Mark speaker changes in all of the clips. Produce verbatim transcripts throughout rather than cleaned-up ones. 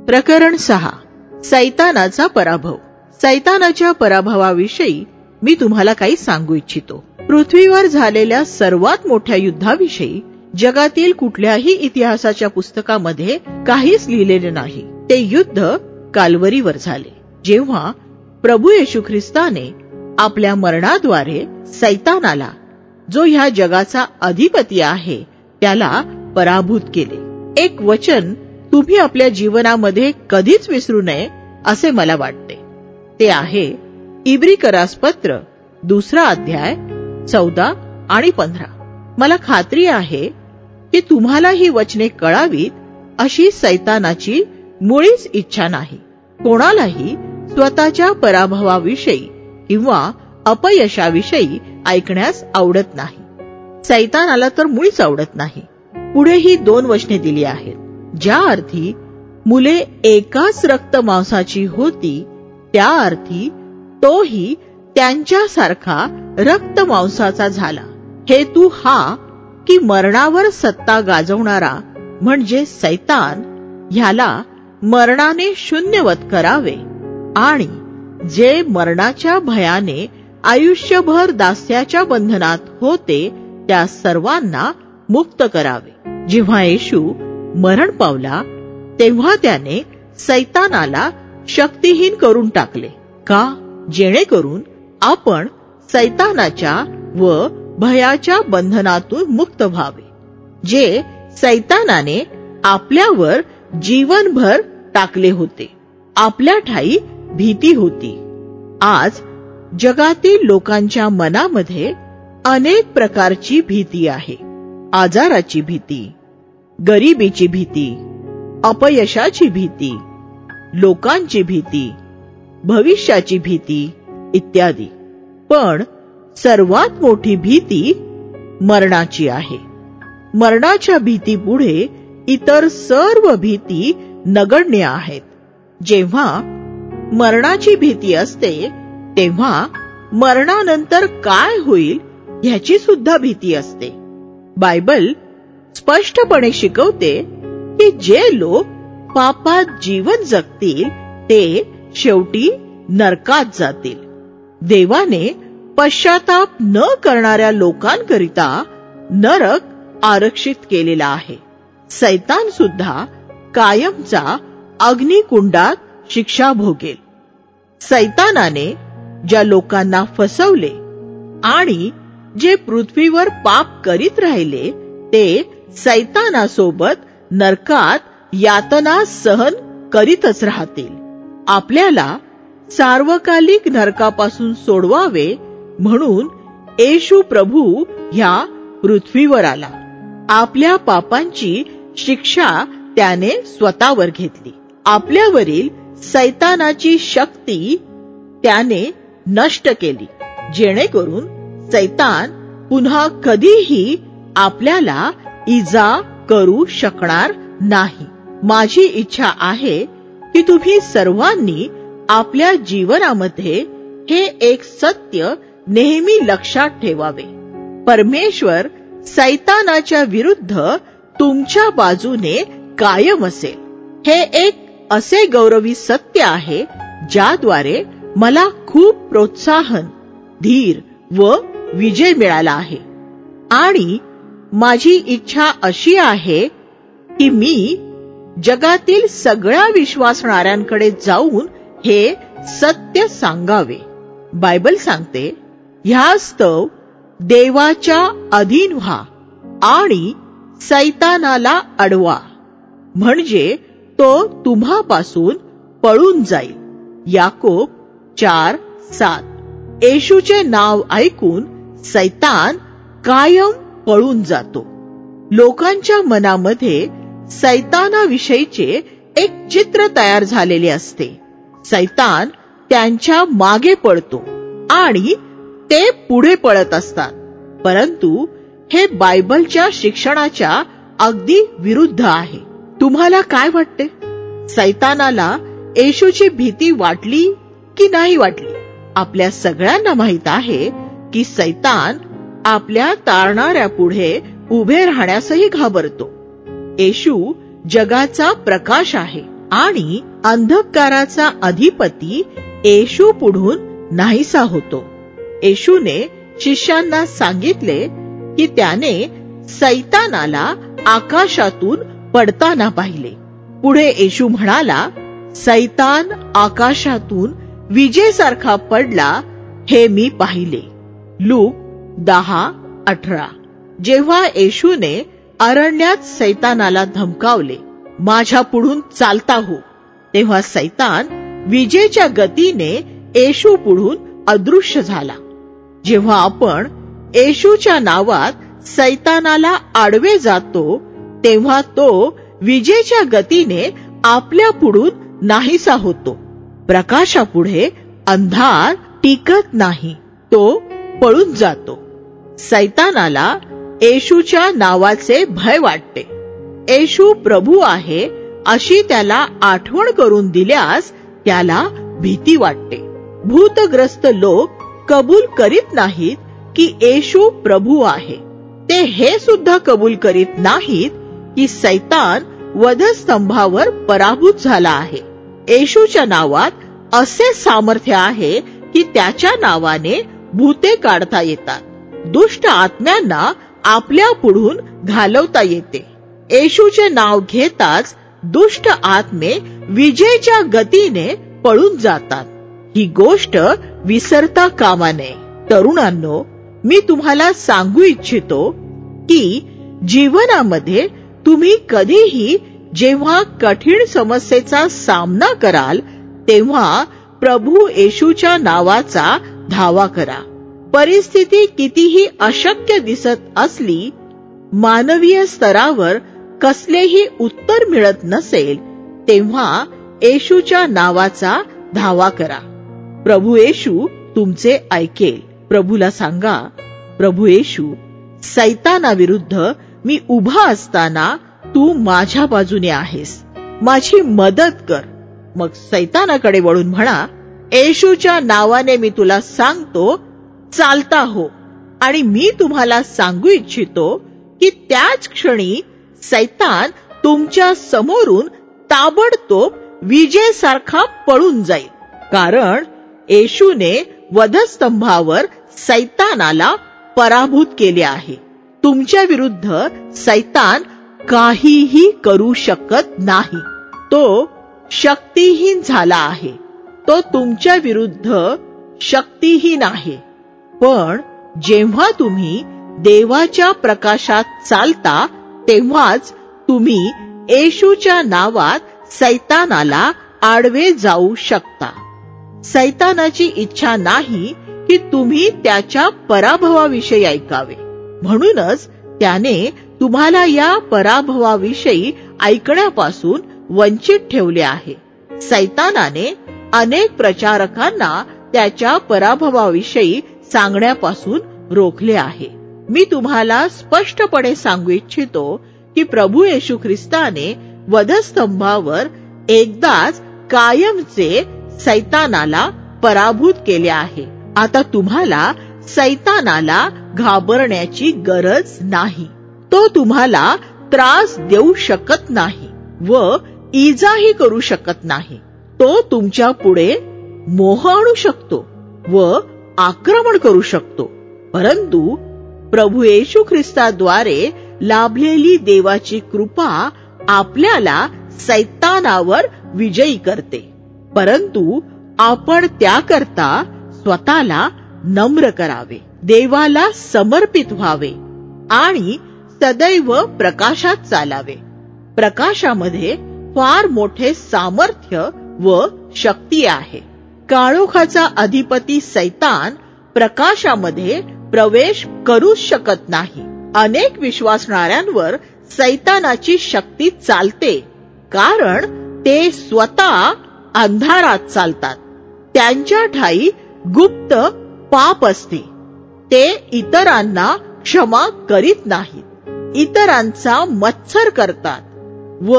Speaker 1: प्रकरण सहा. सैतानाचा पराभव. सैतानाच्या पराभवाविषयी मी तुम्हाला काही सांगू इच्छितो. पृथ्वीवर झालेल्या सर्वात मोठ्या युद्धाविषयी जगातील कुठल्याही इतिहासाच्या पुस्तकामध्ये काहीच लिहिलेले नाही. ते युद्ध काल्वरीवर झाले, जेव्हा प्रभू येशू ख्रिस्ताने आपल्या मरणाद्वारे सैतानाला, जो ह्या जगाचा अधिपती आहे, त्याला पराभूत केले. एक वचन तुम्ही आपल्या जीवनामध्ये कधीच विसरू नये असे मला वाटते. ते आहे इब्रिकरास पत्र दुसरा अध्याय चौदा आणि पंधरा. मला खात्री आहे की तुम्हाला ही वचने कळावीत अशी सैतानाची मुळीच इच्छा नाही. कोणालाही स्वतःच्या पराभवाविषयी किंवा अपयशाविषयी ऐकण्यास आवडत नाही. सैतानाला तर मुळीच आवडत नाही. पुढे ही दोन वचने दिली आहेत, ज्या अर्थी मुले एकाच रक्त मांसाची होती, त्या अर्थी तोही त्यांच्यासारखा रक्त मांसाचा झाला. हेतू हा की मरणावर सत्ता गाजवणारा म्हणजे सैतान ह्याला मरणाने शून्यवत करावे आणि जे मरणाच्या भयाने आयुष्यभर दास्याच्या बंधनात होते त्या सर्वांना मुक्त करावे. जेव्हा येशू मरण पावला तेव्हा त्याने सैतानाला शक्तिहीन करून टाकले. का? जेणेकरून आपण सैतानाच्या व भयाच्या बंधनातून मुक्त व्हावे, जे सैतानाने आपल्यावर जीवनभर टाकले होते. आपल्या ठाई भीती होती. आज जगातील लोकांच्या मनामध्ये अनेक प्रकारची भीती आहे. आजाराची भीती, गरिबीची भीती, अपयशाची भीती, लोकांची भीती, भविष्याची भीती इत्यादी. पण सर्वात मोठी भीती मरणाची आहे. मरणाच्या भीतीपुढे इतर सर्व भीती नगण्य आहेत. जेव्हा मरणाची भीती असते तेव्हा मरणानंतर काय होईल ह्याची सुद्धा भीती असते. बायबल स्पष्टपणे शिकवते की जे लोक पापात जीवन जगतील ते शेवटी नरकात जातील. देवाने पश्चाताप न करणाऱ्या लोकांकरिता नरक आरक्षित केलेला आहे. सैतान सुद्धा कायमचा अग्निकुंडात शिक्षा भोगेल. सैतानाने ज्या लोकांना फसवले आणि जे पृथ्वीवर पाप करीत राहिले ते सैतानासोबत नरकात यातना सहन करीतच राहतील. आपल्याला सार्वकालिक नरकापासून सोडवावे म्हणून येशू प्रभू ह्या पृथ्वीवर आला. आपल्या पापांची शिक्षा त्याने स्वतःवर घेतली. आपल्यावरील सैतानाची शक्ती त्याने नष्ट केली, जेणेकरून सैतान पुन्हा कधीही आपल्याला इजा करू शकणार नाही. माझी इच्छा आहे की तुम्ही सर्वांनी आपल्या जीवनामध्ये हे एक सत्य नेहमी लक्षात ठेवावे. परमेश्वर सैतानाच्या विरुद्ध तुमच्या बाजूने कायम असेल. हे एक असे गौरवी सत्य आहे ज्याद्वारे मला खूप प्रोत्साहन, धीर व विजय मिळाला आहे. आणि माझी इच्छा अशी आहे की मी जगातील सगळ्या विश्वासणाऱ्यांकडे जाऊन हे सत्य सांगावे. बायबल सांगते, ह्यास्तव देवाच्या अधीन व्हा आणि सैतानाला अडवा, म्हणजे तो तुम्हापासून पळून जाईल. याकोब चार सात. येशूचे नाव ऐकून सैतान कायम पळून जातो. लोकांच्या मनामध्ये सैतानाविषयीचे एक चित्र तयार झालेले असते. सैतान त्यांच्या मागे पळतो आणि ते पुढे पळत असतात. परंतु हे बायबलच्या शिक्षणाच्या अगदी विरुद्ध आहे. तुम्हाला काय वाटते? सैतानाला येशूची भीती वाटली की नाही वाटली? आपल्या सगळ्यांना माहित आहे की सैतान आपल्या तारणाऱ्या पुढे उभे राहण्यासही घाबरतो. येशू जगाचा प्रकाश आहे आणि अंधकाराचा अधिपती येशू पुढून नाहीसा होतो. येशूने शिष्यांना सांगितले की त्याने सैतानाला आकाशातून पडताना पाहिले. पुढे येशू म्हणाला, सैतान आकाशातून विजेसारखा पडला हे मी पाहिले. लूक दहा अठरा. जेव्हा येशूने अरण्यात सैतानाला धमकावले, माझ्या पुढून चालता हो, तेव्हा सैतान विजेच्या गतीने येशू पुढून अदृश्य झाला. जेव्हा आपण येशूच्या नावात सैतानाला आडवे जातो, तेव्हा तो विजेच्या गतीने आपल्या पुढून नाहीसा होतो. प्रकाशापुढे अंधार टिकत नाही, तो पळून जातो. सैतानाला येशूच्या नावाचे भय वाटते. येशू प्रभू आहे अशी त्याला आठवण करून दिल्यास त्याला भीती वाटते. भूतग्रस्त लोक कबूल करीत नाहीत की येशू प्रभू आहे. ते हे सुद्धा कबूल करीत नाहीत की सैतान वधस्तंभावर पराभूत झाला आहे. येशूच्या नावात असे सामर्थ्य आहे की त्याच्या नावाने भूते काढता येतात. दुष्ट आत्म्यांना आपल्या पुढून घालवता येते. येशूचे नाव घेताच दुष्ट आत्मे विजेच्या गतीने पळून जातात. ही गोष्ट विसरता कामा नये. तरुणांनो, मी तुम्हाला सांगू इच्छितो की जीवनामध्ये तुम्ही कधीही जेव्हा कठीण समस्येचा सामना कराल, तेव्हा प्रभू येशूच्या नावाचा धावा करा. परिस्थिती कितीही अशक्य दिसत असली, मानवीय स्तरावर कसलेही उत्तर मिळत नसेल, तेव्हा येशूच्या नावाचा धावा करा. प्रभू येशू तुमचे ऐकेल. प्रभूला सांगा, प्रभू येशू, सैतानाविरुद्ध मी उभा असताना तू माझ्या बाजूने आहेस, माझी मदत कर. मग सैतानाकडे वळून म्हणा, येशूच्या नावाने मी तुला सांगतो, चालता हो. आणि मी तुम्हाला सांगू इच्छितो की त्याच क्षणी सैतान तुमच्या समोरून ताबडतोब विजेसारखा पळून जाईल. कारण येशूने वधस्तंभावर सैतानाला पराभूत केले आहे. तुमच्या विरुद्ध सैतान काहीही करू शकत नाही. तो शक्तिहीन झाला आहे. तो तुमच्या विरुद्ध शक्तिहीन आहे. पण जेव्हा तुम्ही देवाच्या प्रकाशात चालता, तेव्हाच तुम्ही येशूच्या नावात सैतानाला आडवे जाऊ शकता. सैतानाची इच्छा नाही की तुम्ही त्याच्या पराभवाविषयी ऐकावे. म्हणूनच त्याने तुम्हाला या पराभवाविषयी ऐकण्यापासून वंचित ठेवले आहे. सैतानाने अनेक प्रचारकांना त्याच्या पराभवाविषयी सांगण्यापासून रोखले आहे. मी तुम्हाला स्पष्टपणे सांगू इच्छितो की प्रभू येशू ख्रिस्ताने वधस्तंभावर एकदाच कायमचे सैतानाला पराभूत केले आहे. आता तुम्हाला सैतानाला घाबरण्याची गरज नाही. तो तुम्हाला त्रास देऊ शकत नाही व इजाही करू शकत नाही. तो तुमच्या पुढे मोह आणू शकतो व आक्रमण करू शकतो, परंतु प्रभू येशू ख्रिस्ताद्वारे लाभलेली देवाची कृपा आपल्याला सैतानावर विजयी करते. परंतु आपण त्याकरता स्वतःला नम्र करावे, देवाला समर्पित व्हावे आणि सदैव प्रकाशात चालावे. प्रकाशामध्ये फार मोठे सामर्थ्य व शक्ती आहे. काळोखाचा अधिपती सैतान प्रकाशामध्ये प्रवेश करूच शकत नाही. अनेक विश्वासणाऱ्यांवर सैतानाची शक्ती चालते, कारण ते स्वतः अंधारात चालतात. त्यांच्या ठाई गुप्त पाप असते. ते इतरांना क्षमा करीत नाहीत, इतरांचा मत्सर करतात व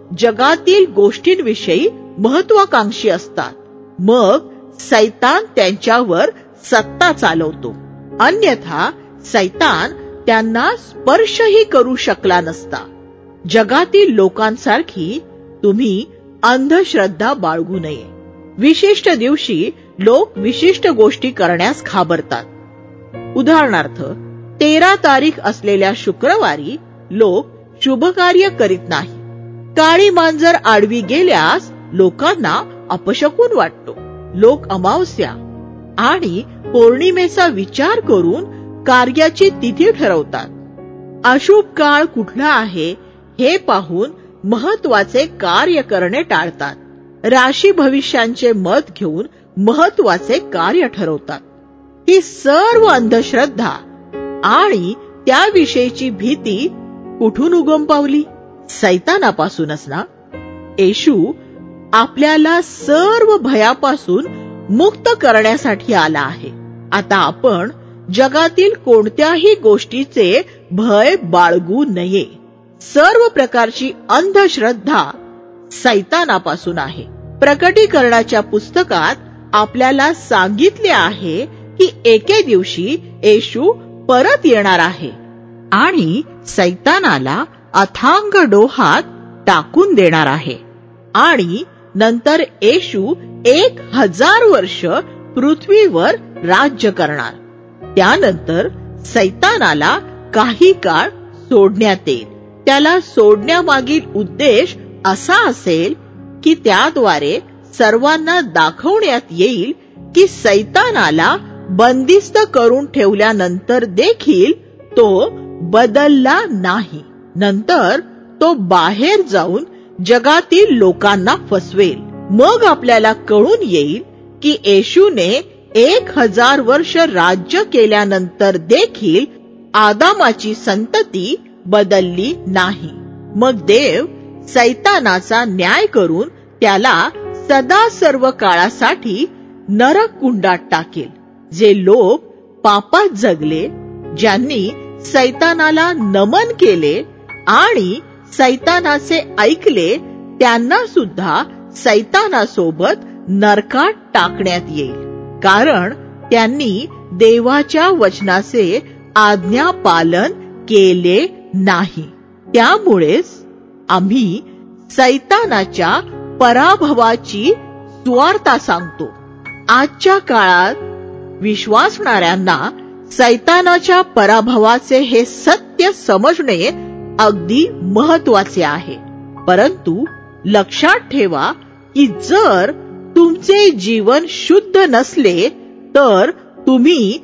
Speaker 1: जगातील गोष्टींविषयी महत्वाकांक्षी असतात. मग सैतान त्यांच्यावर सत्ता चालवतो. अन्यथा सैतान त्यांना स्पर्शही करू शकला नसता. जगातील लोकांसारखी तुम्ही अंधश्रद्धा बाळगू नये. विशिष्ट दिवशी लोक विशिष्ट गोष्टी करण्यास घाबरतात. उदाहरणार्थ, तेरा तारीख असलेल्या शुक्रवारी लोक शुभकार्य करीत नाही. काळी मांजर आडवी गेल्यास लोकांना अपशकुन वाटतो. लोक अमावस्या आणि पौर्णिमेचा विचार करून कार्याची तिथी ठरवतात. अशुभ काळ कुठला आहे हे पाहून महत्वाचे कार्य करणे टाळतात. राशी भविष्यांचे मत घेऊन महत्वाचे कार्य ठरवतात. ही सर्व अंधश्रद्धा आणि त्याविषयीची भीती कुठून उगम पावली? सैतानापासूनच ना. येशू आपल्याला सर्व भयापासून मुक्त करण्यासाठी आला आहे. आता आपण जगातील कोणत्याही गोष्टीचे भय बाळगू नये. सर्व प्रकारची अंधश्रद्धा सैतानापासून आहे. प्रकटीकरणाच्या पुस्तकात आपल्याला सांगितले आहे की एके दिवशी येशू परत येणार आहे आणि सैतानाला अथांग डोहात टाकून देणार आहे. आणि नंतर येशू एक हजार वर्ष पृथ्वीवर राज्य करणार. त्यानंतर सैतानाला काही काळ सोडण्यात येईल. त्याला सोडण्यामागील उद्देश असा असेल की त्याद्वारे सर्वांना दाखवण्यात येईल की सैतानाला बंदिस्त करून ठेवल्यानंतर देखील तो बदलला नाही. नंतर तो बाहेर जाऊन जगातील लोकांना फसवेल. मग आपल्याला कळून येईल की येशूने एक हजार वर्ष राज्य केल्यानंतर देखील आदामाची संतती बदलली नाही. मग देव सैतानाचा न्याय करून त्याला सदा सर्व काळासाठी नरक कुंडात टाकेल. जे लोक पापात जगले, ज्यांनी सैतानाला नमन केले आणि सैतानाचे ऐकले, त्यांना सुद्धा सैतानासोबत नरकात टाकण्यात येईल. कारण त्यांनी देवाच्या वचनाचे आज्ञा पालन केले नाही. त्यामुळेच आम्ही सैतानाच्या पराभवाची सुवार्ता सांगतो. आजच्या काळात विश्वासणाऱ्यांना सैतानाच्या पराभवाचे हे सत्य समजणे अगदी महत्वाचे आहे. परंतु लक्षात ठेवा की जर तुमचे जीवन शुद्ध नसले तर तुम्ही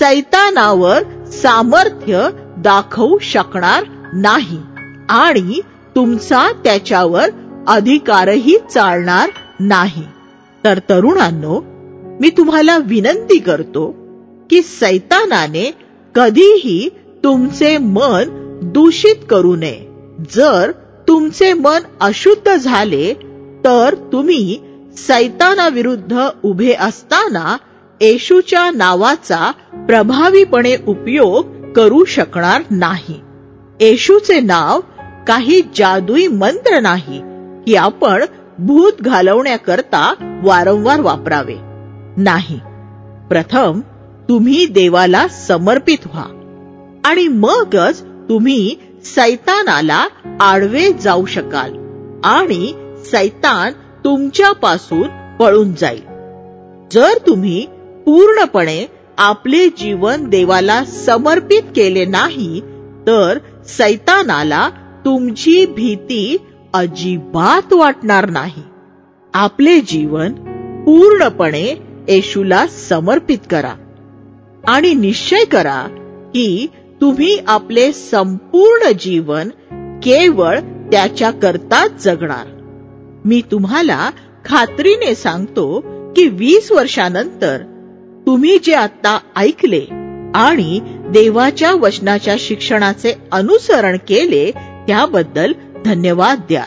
Speaker 1: सैतानावर सामर्थ्य दाखवू शकणार नाही आणि तुमचा त्याच्यावर अधिकारही चालणार नाही. तर तरुणांनो, मी तुम्हाला विनंती करतो की सैतानाने कधीही तुमचे मन दूषित करू नये. जर तुमचे मन अशुद्ध झाले तर तुम्ही सैतानाविरुद्ध उभे असताना येशूच्या नावाचा प्रभावीपणे उपयोग करू शकणार नाही. येशूचे नाव काही जादुई मंत्र नाही की आपण भूत घालवण्याकरता वारंवार वापरावे. नाही, प्रथम तुम्ही देवाला समर्पित व्हा आणि मगच तुम्ही सैतानाला आडवे जाऊ शकाल आणि सैतान तुमच्यापासून पळून जाईल. जर तुम्ही पूर्णपणे आपले जीवन देवाला समर्पित केले नाही तर सैतानाला तुमची भीती अजिबात वाटणार नाही. आपले जीवन पूर्णपणे येशूला समर्पित करा आणि निश्चय करा की तुम्ही आपले संपूर्ण जीवन केवळ त्याच्याकरताच जगणार. मी तुम्हाला खात्रीने सांगतो की वीस वर्षानंतर तुम्ही जे आता ऐकले आणि देवाच्या वचनाच्या शिक्षणाचे अनुसरण केले त्याबद्दल धन्यवाद द्याल.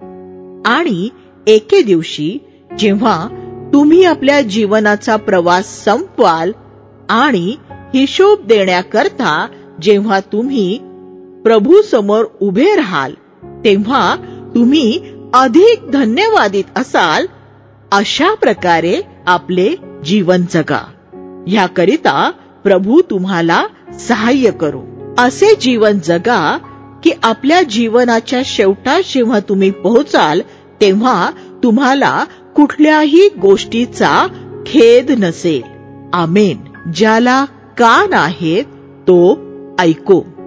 Speaker 1: आणि एके दिवशी जेव्हा तुम्ही आपल्या जीवनाचा प्रवास संपवाल आणि हिशोब देण्याकरता जेव्हा तुम्ही प्रभू समोर उभे राहाल तेव्हा तुम्ही अधिक धन्यवादित असाल. अशा प्रकारे आपले जीवन जगा. ह्याकरिता प्रभू तुम्हाला सहाय्य करो. असे जीवन जगा की आपल्या जीवनाच्या शेवटात जेव्हा तुम्ही पोहोचाल तेव्हा तुम्हाला कुठल्याही गोष्टीचा खेद नसेल. आमेन. ज्याला कान आहेत तो ऐको.